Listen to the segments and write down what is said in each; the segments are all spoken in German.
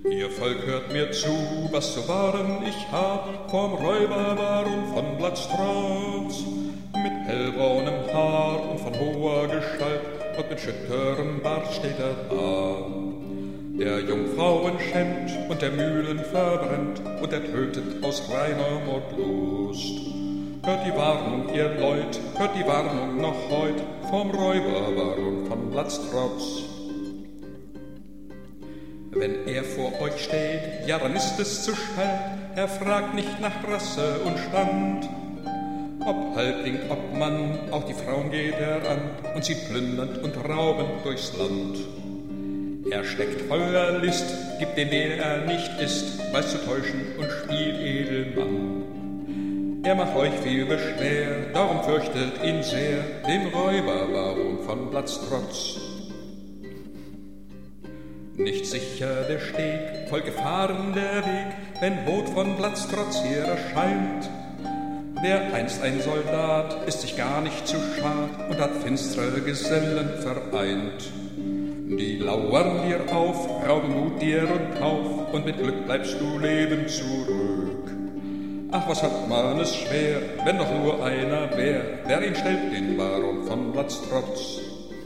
Ihr Volk hört mir zu, was zu wahren ich hab vom Räuberbaron von Blattstrotz. Mit hellbraunem Haar und von hoher Gestalt und mit schütterem Bart steht er da. Der Jungfrauen schämt und der Mühlen verbrennt und er tötet aus reiner Mordlust. Hört die Warnung, ihr Leut, hört die Warnung noch heut vom Räuberbaron von Blattstrotz. Wenn er vor euch steht, ja dann ist es zu spät, er fragt nicht nach Rasse und Stand. Ob Halbling, ob Mann, auch die Frauen geht er an und zieht plündernd und raubend durchs Land. Er steckt voller List, gibt den er nicht ist, weiß zu täuschen und spielt Edelmann. Er macht euch viel Beschwer, darum fürchtet ihn sehr, den Räuberbaron von Blattstrotz. Nicht sicher der Steg, voll Gefahren der Weg, wenn Boot von Blattstrotz hier erscheint. Der einst ein Soldat ist sich gar nicht zu schad und hat finstere Gesellen vereint. Die lauern dir auf, rauben Mut dir und auf, und mit Glück bleibst du lebend zurück. Ach, was hat man es schwer, wenn doch nur einer wär, wer ihn stellt, den Baron von Blattstrotz.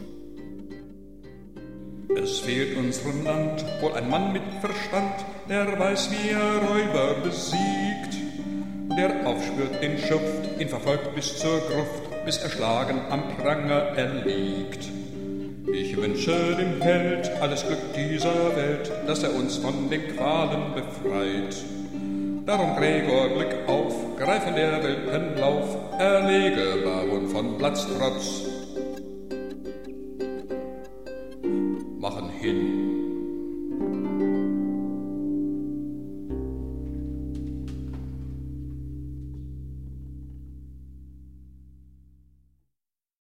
Es fehlt unserem Land wohl ein Mann mit Verstand, der weiß, wie er Räuber besiegt, der aufspürt den Schuft, ihn verfolgt bis zur Gruft, bis erschlagen am Pranger er liegt. Ich wünsche dem Held alles Glück dieser Welt, dass er uns von den Qualen befreit. Darum, Gregor, Glück auf, greif in der wilden Lauf, erlege Baron von Blattstrotz. Machen hin.